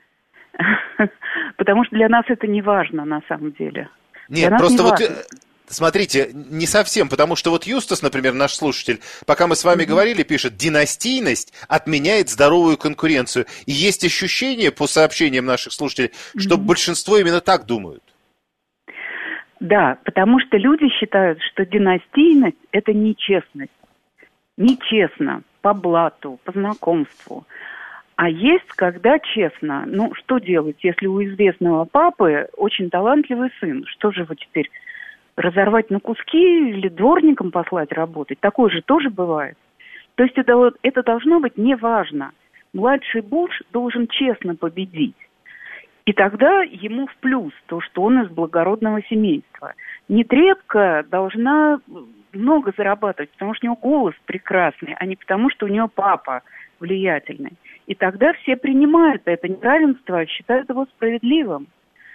Speaker 9: Потому что для нас это не важно на самом деле.
Speaker 3: Нет, просто вот... Смотрите, не совсем, потому что вот Юстас, например, наш слушатель, пока мы с вами mm-hmm. говорили, пишет, династийность отменяет здоровую конкуренцию. И есть ощущение, по сообщениям наших слушателей, mm-hmm. что большинство именно так думают.
Speaker 9: Да, потому что люди считают, что династийность – это нечестность. Нечестно, по блату, по знакомству. А есть, когда честно. Ну, что делать, если у известного папы очень талантливый сын? Что же вы теперь... разорвать на куски или дворником послать работать. Такое же тоже бывает. То есть это, это должно быть неважно. Младший Буш должен честно победить. И тогда ему в плюс то, что он из благородного семейства. Нетребко должна много зарабатывать, потому что у него голос прекрасный, а не потому, что у него папа влиятельный. И тогда все принимают это неравенство, считают его справедливым.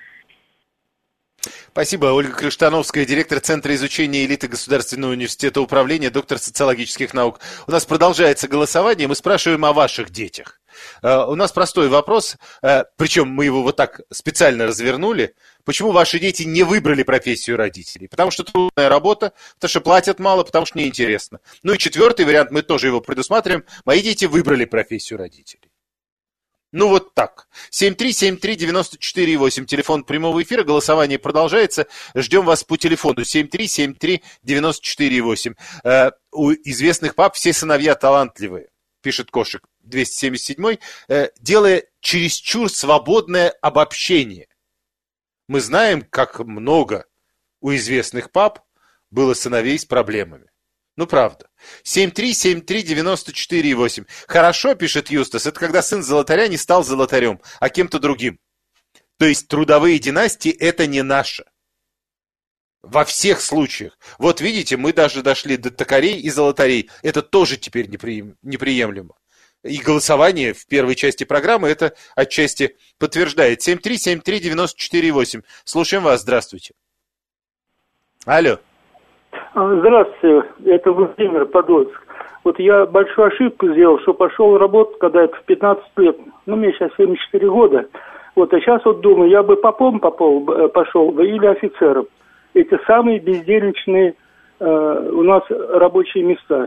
Speaker 3: Спасибо. Ольга Криштановская, директор Центра изучения элиты Государственного университета управления, доктор социологических наук. У нас продолжается голосование, мы спрашиваем о ваших детях. Uh, у нас простой вопрос, uh, причем мы его вот так специально развернули. Почему ваши дети не выбрали профессию родителей? Потому что трудная работа, потому что платят мало, потому что неинтересно. Ну и четвертый вариант, мы тоже его предусматриваем. Мои дети выбрали профессию родителей. Ну вот так. семь три семь три девять четыре восемь, телефон прямого эфира, голосование продолжается. Ждем вас по телефону семь три семь три девять четыре восемь. Uh, у известных пап все сыновья талантливые, пишет Кошек двести семьдесят семь, uh, делая чересчур свободное обобщение. Мы знаем, как много у известных пап было сыновей с проблемами. Ну, правда. семь три семь три девять четыре восемь. Хорошо, пишет Юстас, это когда сын золотаря не стал золотарем, а кем-то другим. То есть трудовые династии – это не наше. Во всех случаях. Вот видите, мы даже дошли до токарей и золотарей. Это тоже теперь неприемлемо. И голосование в первой части программы это отчасти подтверждает. семь три семь три девять четыре восемь. Слушаем вас. Здравствуйте. Алло.
Speaker 10: Здравствуйте, это Владимир, Подольск. Вот я большую ошибку сделал, что пошел работать, когда это в пятнадцать лет. Ну, мне сейчас семьдесят четыре года. Вот, а сейчас вот думаю, я бы попом попол, пошел бы или офицером. эти самые бездельничные э, у нас рабочие места.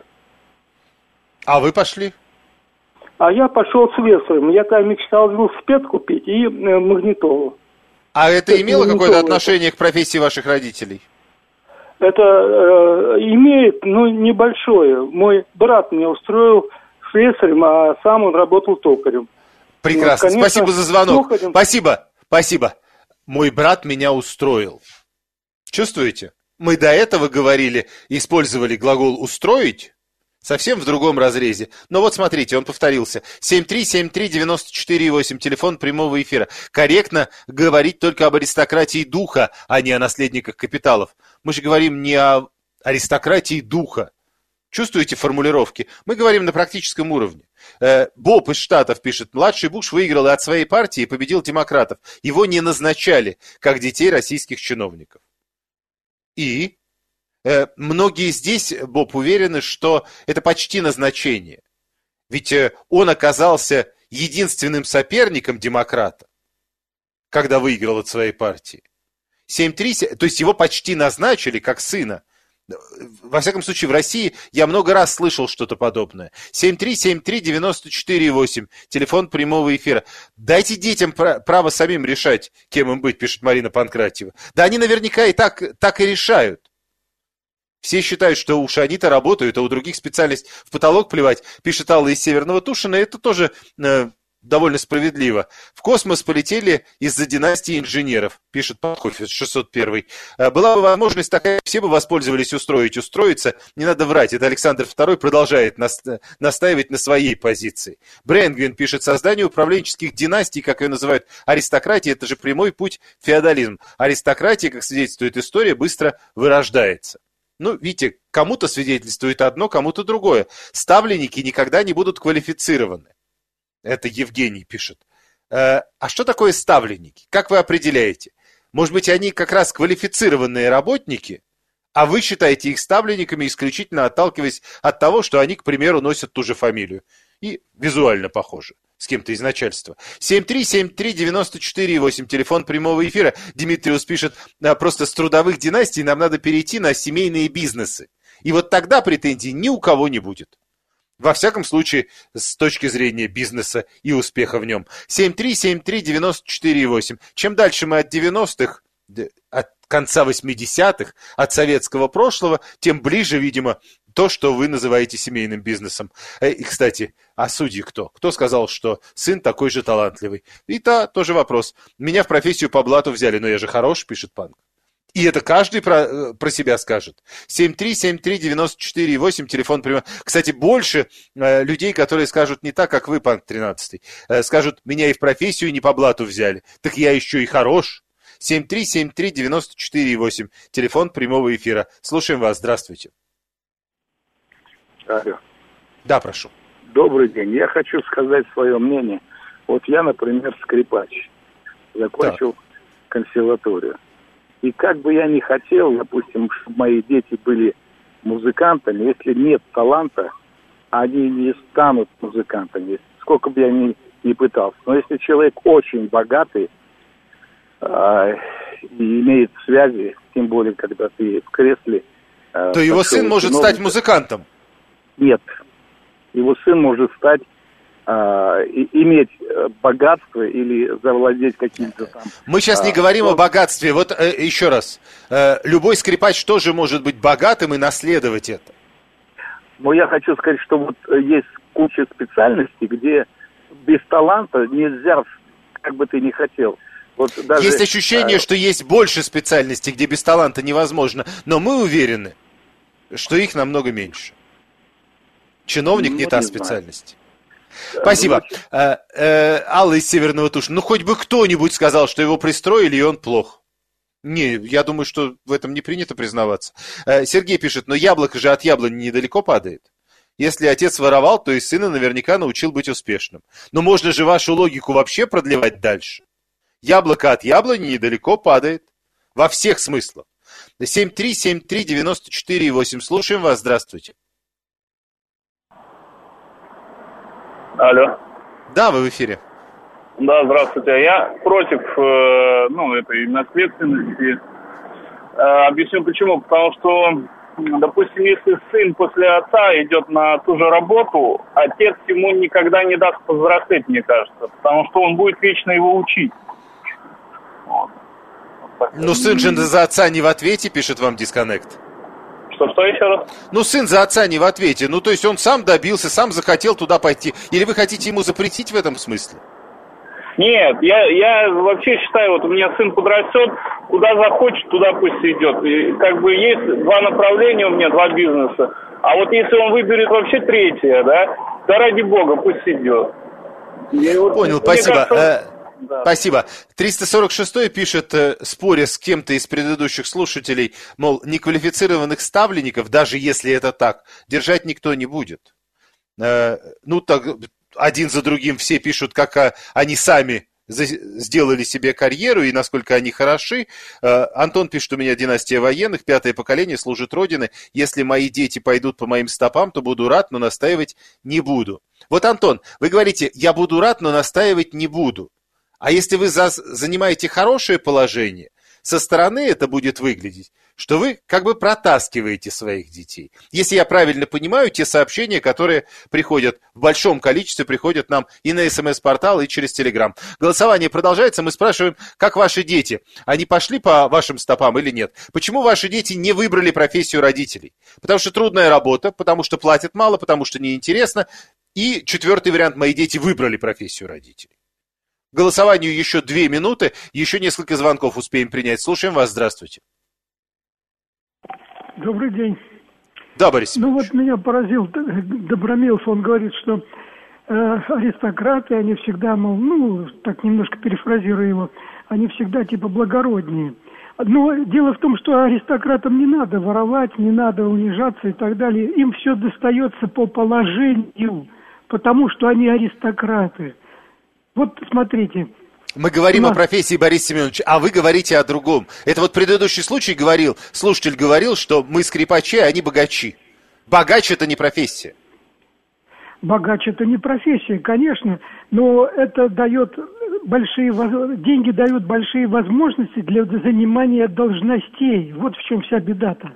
Speaker 3: А вы пошли?
Speaker 10: А я пошел слесарем. Я там мечтал велосипед купить и э, магнитолу.
Speaker 3: А это, это имело какое-то отношение
Speaker 10: это.
Speaker 3: к профессии ваших родителей?
Speaker 10: Это э, имеет, ну, небольшое. Мой брат меня устроил слесарем, а сам он работал токарем.
Speaker 3: Прекрасно. Ну, конечно, спасибо за звонок.
Speaker 10: Токарем...
Speaker 3: Спасибо. Спасибо. Мой брат меня устроил. Чувствуете? Мы до этого говорили, использовали глагол «устроить», совсем в другом разрезе. Но вот смотрите, он повторился. семь три семь три девять четыре восемь, телефон прямого эфира. Корректно говорить только об аристократии духа, а не о наследниках капиталов. Мы же говорим не о аристократии духа. Чувствуете формулировки? Мы говорим на практическом уровне. Э, Боб из Штатов пишет, младший Буш выиграл и от своей партии и победил демократов. Его не назначали, как детей российских чиновников. И э, многие здесь, Боб, уверены, что это почти назначение. Ведь э, он оказался единственным соперником демократа, когда выиграл от своей партии. семь три, то есть его почти назначили как сына. Во всяком случае, в России я много раз слышал что-то подобное. семь три семь три девять четыре восемь, телефон прямого эфира. Дайте детям право самим решать, кем им быть, пишет Марина Панкратьева. Да они наверняка и так, так и решают. Все считают, что уж они-то работают, а у других специальность в потолок плевать, пишет Алла из Северного Тушина. Это тоже э, довольно справедливо. В космос полетели из-за династии инженеров, пишет Панкофис шестьсот один. Была бы возможность такая, все бы воспользовались устроить, устроиться. Не надо врать, это Александр второй продолжает наста- настаивать на своей позиции. Брэнгвин пишет, создание управленческих династий, как ее называют, аристократия, это же прямой путь в феодализм. Аристократия, как свидетельствует история, быстро вырождается. Ну, видите, кому-то свидетельствует одно, кому-то другое. Ставленники никогда не будут квалифицированы. Это Евгений пишет. Э, а что такое ставленники? Как вы определяете? Может быть, они как раз квалифицированные работники, а вы считаете их ставленниками, исключительно отталкиваясь от того, что они, к примеру, носят ту же фамилию. И визуально похожи с кем-то из начальства. семь три семь три девять четыре восемь, телефон прямого эфира. Димитриус пишет, просто с трудовых династий нам надо перейти на семейные бизнесы. И вот тогда претензий ни у кого не будет. Во всяком случае, с точки зрения бизнеса и успеха в нем. семь три семь три девять четыре восемь. Чем дальше мы от девяностых, от конца восьмидесятых, от советского прошлого, тем ближе, видимо, то, что вы называете семейным бизнесом. И, кстати, а судьи кто? Кто сказал, что сын такой же талантливый? И та тоже вопрос. Меня в профессию по блату взяли, но я же хорош, пишет Панк. И это каждый про, про себя скажет. семь три семь три девять четыре восемь, телефон прямой. Кстати, больше э, людей, которые скажут не так, как вы, Панк тринадцатый. Э, скажут, меня и в профессию не по блату взяли. Так я еще и хорош. семь три семь три девять четыре восемь, телефон прямого эфира. Слушаем вас, здравствуйте.
Speaker 11: Алло.
Speaker 3: Да, прошу.
Speaker 11: Добрый день. Я хочу сказать свое мнение. Вот я, например, скрипач. Закончил так. консерваторию. И как бы я ни хотел, допустим, чтобы мои дети были музыкантами, если нет таланта, они не станут музыкантами, сколько бы я ни, ни пытался. Но если человек очень богатый э, и имеет связи, тем более, когда ты в кресле... Э,
Speaker 3: то его сын может чиновника, стать музыкантом?
Speaker 11: Нет. Его сын может стать, э, и, иметь богатство или завладеть каким-то там...
Speaker 3: Мы сейчас не а, говорим он... о богатстве. Вот э, еще раз. Э, любой скрипач тоже может быть богатым и наследовать это.
Speaker 11: Но я хочу сказать, что вот есть куча специальностей, где без таланта нельзя, как бы ты ни хотел. Вот даже,
Speaker 3: есть ощущение,
Speaker 11: а...
Speaker 3: что есть больше специальностей, где без таланта невозможно. Но мы уверены, что их намного меньше. Чиновник ну, не та не специальность. Знаю. Спасибо. Ну, а, а, Алла из Северного Тушина. Ну, хоть бы кто-нибудь сказал, что его пристроили, и он плох. Не, я думаю, что в этом не принято признаваться. А, Сергей пишет, но яблоко же от яблони недалеко падает. Если отец воровал, то и сына наверняка научил быть успешным. Но можно же вашу логику вообще продлевать дальше. Яблоко от яблони недалеко падает. Во всех смыслах. семь три семь три девять четыре восемь. Слушаем вас. Здравствуйте.
Speaker 12: Алло.
Speaker 3: Да, вы в эфире.
Speaker 12: Да, здравствуйте. Я против, э, ну, этой наследственности. Объясню почему. Потому что, допустим, если сын после отца идет на ту же работу, отец ему никогда не даст повзрослеть, мне кажется. Потому что он будет вечно его учить. Вот.
Speaker 3: Ну, сын же за отца не в ответе, пишет вам Дисконнект.
Speaker 12: Что, что еще раз?
Speaker 3: Ну, сын за отца не в ответе. Ну, то есть он сам добился, сам захотел туда пойти. Или вы хотите ему запретить в этом смысле?
Speaker 12: Нет, я, я вообще считаю, вот у меня сын подрастет, куда захочет, туда пусть идет. И как бы есть два направления у меня, два бизнеса. А вот если он выберет вообще третье, да, да ради бога, пусть идет. Вот,
Speaker 3: понял, спасибо.
Speaker 12: Кажется,
Speaker 3: да. Спасибо. триста сорок шестой пишет, споря с кем-то из предыдущих слушателей, мол, неквалифицированных ставленников, даже если это так, держать никто не будет. Ну, так, один за другим все пишут, как они сами сделали себе карьеру и насколько они хороши. Антон пишет, у меня династия военных, пятое поколение, служит Родине. Если мои дети пойдут по моим стопам, то буду рад, но настаивать не буду. Вот, Антон, вы говорите, я буду рад, но настаивать не буду. А если вы за, занимаете хорошее положение, со стороны это будет выглядеть, что вы как бы протаскиваете своих детей. Если я правильно понимаю, те сообщения, которые приходят в большом количестве, приходят нам и на СМС-портал, и через Телеграм. Голосование продолжается, мы спрашиваем, как ваши дети, они пошли по вашим стопам или нет? Почему ваши дети не выбрали профессию родителей? Потому что трудная работа, потому что платят мало, потому что неинтересно. И четвертый вариант, мои дети выбрали профессию родителей. Голосованию еще две минуты, еще несколько звонков успеем принять. Слушаем вас, здравствуйте.
Speaker 13: Добрый день.
Speaker 3: Да, Борис.
Speaker 13: Ну вот меня поразил Добромилов, он говорит, что э, аристократы, они всегда, мол, ну, так немножко перефразирую его, они всегда типа благороднее. Но дело в том, что аристократам не надо воровать, не надо унижаться и так далее. Им все достается по положению, потому что они аристократы. Вот смотрите.
Speaker 3: Мы говорим
Speaker 13: нас...
Speaker 3: о профессии, Борис Семенович, а вы говорите о другом. Это вот предыдущий случай говорил, слушатель говорил, что мы скрипачи, а они богачи. Богач – это не профессия.
Speaker 13: Богач – это не профессия, конечно, но это дает большие, деньги дают большие возможности для занимания должностей. Вот в чем вся беда-то.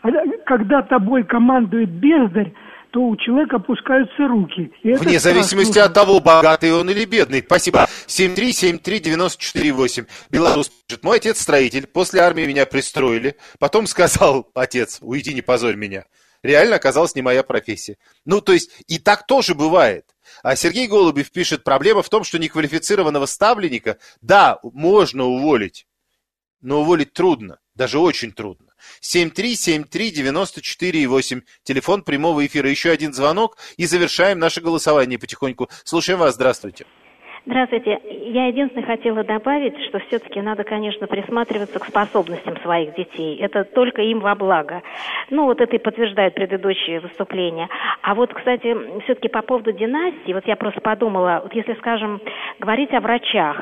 Speaker 13: Когда тобой командует бездарь, то у человека опускаются руки.
Speaker 3: Вне зависимости страшно. От того, богатый он или бедный. Спасибо. семь три семь три девяносто четыре восемь. Белорус пишет. Мой отец строитель. После армии меня пристроили. Потом сказал, отец, уйди, не позорь меня. Реально оказалась не моя профессия. Ну, то есть, и так тоже бывает. А Сергей Голубев пишет, проблема в том, что неквалифицированного ставленника, да, можно уволить, но уволить трудно, даже очень трудно. семь три семь три девяносто четыре восемь. Телефон прямого эфира. Еще один звонок и завершаем наше голосование потихоньку. Слушаем вас. Здравствуйте.
Speaker 14: Здравствуйте. Я единственное хотела добавить, что все-таки надо, конечно, присматриваться к способностям своих детей. Это только им во благо. Ну, вот это и подтверждает предыдущее выступление. А вот, кстати, все-таки по поводу династии, вот я просто подумала, вот если, скажем, говорить о врачах,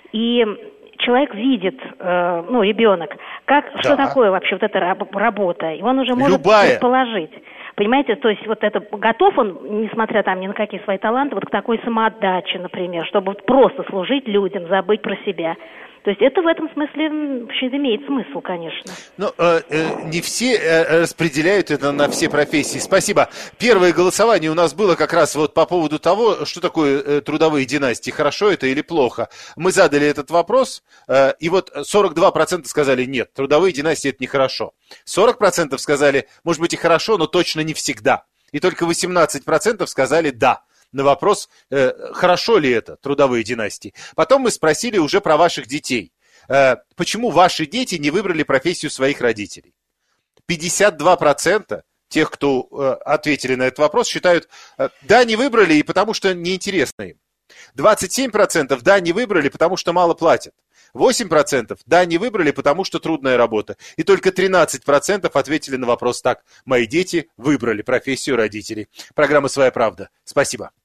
Speaker 14: и человек видит, э, ну, ребенок, как, да. Что такое вообще вот эта работа, и он уже может
Speaker 3: Любая.
Speaker 14: предположить. Понимаете, то есть вот это готов он, несмотря там ни на какие свои таланты, вот к такой самоотдаче, например, чтобы просто служить людям, забыть про себя. То есть это в этом смысле вообще имеет смысл, конечно.
Speaker 3: Но э, э, не все э, распределяют это на все профессии. Спасибо. Первое голосование у нас было как раз вот по поводу того, что такое э, трудовые династии, хорошо это или плохо. Мы задали этот вопрос, э, и вот сорок два процента сказали нет, трудовые династии это нехорошо. сорок процентов сказали, может быть и хорошо, но точно не всегда. И только восемнадцать процентов сказали да. На вопрос, э, хорошо ли это, трудовые династии. Потом мы спросили уже про ваших детей. Э, почему ваши дети не выбрали профессию своих родителей? пятьдесят два процента тех, кто э, ответили на этот вопрос, считают, э, да, не выбрали, и потому что неинтересно им. двадцать семь процентов да, не выбрали, потому что мало платят. восемь процентов да, не выбрали, потому что трудная работа. И только тринадцать процентов ответили на вопрос так. Мои дети выбрали профессию родителей. Программа «Своя правда». Спасибо.